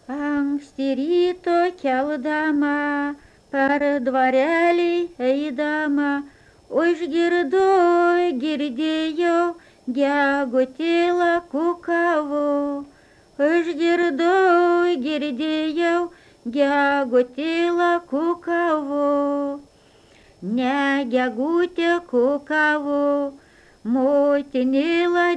Anksti ryto keldama, per dvarelį eidama, girdėjau, gegutėlą kukavo. Girdėjau, gegutėlą kukavo. Ne gegutė kukavo, motinėlą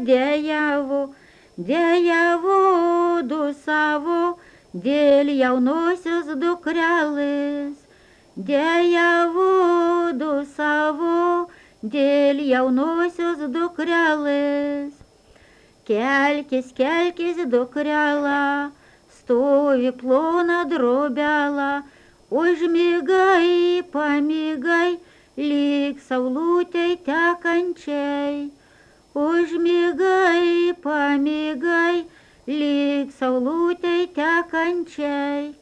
dejavo, dusavo, dėl jaunosios dukrelės. Dejavo, dusavo, dėl jaunosios dukrelės. Kelkis, dukrela, stovi plona drobela, užmigai, pamigai, lyg saulutei tekančiai. Užmigai, pamigai, lyg saulutei tekančiai.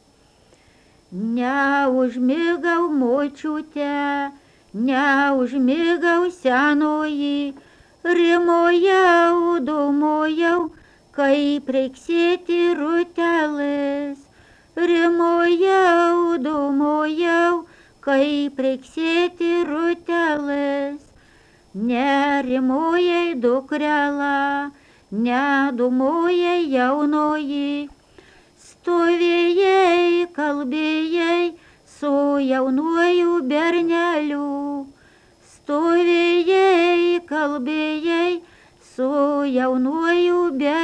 Neužmigau močiutę, neužmigau senoji, rimojau, dūmojau, kaip reiksėti rutelės. Rimojau, dūmojau, kaip reiksėti rutelės. Nerimojai dukrela, nedūmojai jaunoji, stovėjai, kalbėjai su jaunuoju berneliu. Stovėjai, kalbėjai su jaunuoju berneliu.